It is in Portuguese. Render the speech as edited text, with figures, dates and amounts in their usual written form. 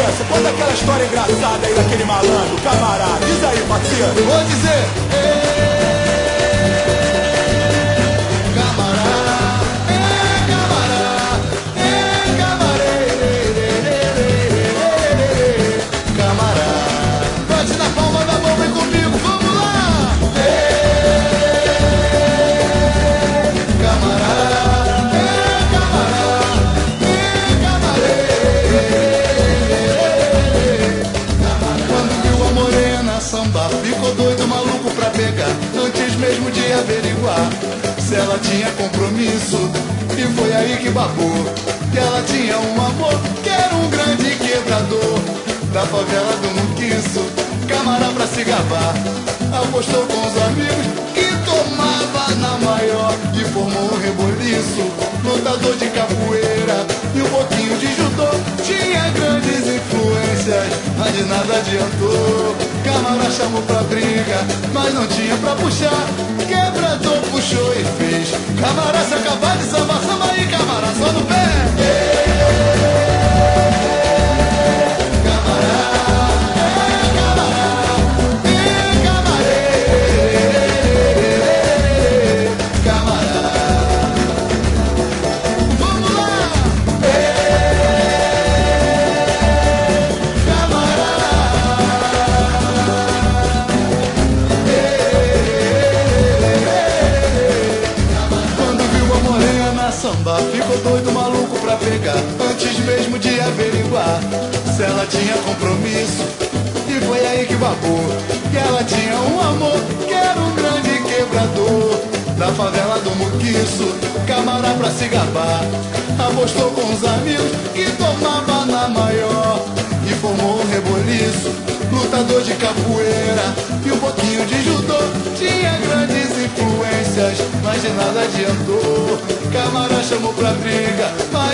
sequência, conta aquela história engraçada aí daquele malandro, camarada. Diz aí, parceiro. Vou dizer. Ficou doido, maluco pra pegar, antes mesmo de averiguar se ela tinha compromisso. E foi aí que babou, que ela tinha um amor, que era um grande quebrador da favela do Muquiço, camará pra se gabar. Apostou com os amigos que tomava na maior e formou um reboliço, lutador de capoeira e um pouquinho de judô. Tinha grandes influências, mas de nada adiantou. Camará chamou pra briga, mas não tinha pra puxar. Quebrador puxou e fez camará se acabar de sambar. Samba aí, camará, só no pé. Ficou doido, maluco pra pegar, antes mesmo de averiguar se ela tinha compromisso. E foi aí que babou, que ela tinha um amor, que era um grande quebrador da favela do Muquiço, camará pra se gabar. Apostou com os amigos que tomava na maior e formou um reboliço, lutador de capoeira e um pouquinho de judô. Tinha grandes influências, mas de nada adiantou. Camará chamou pra briga, mas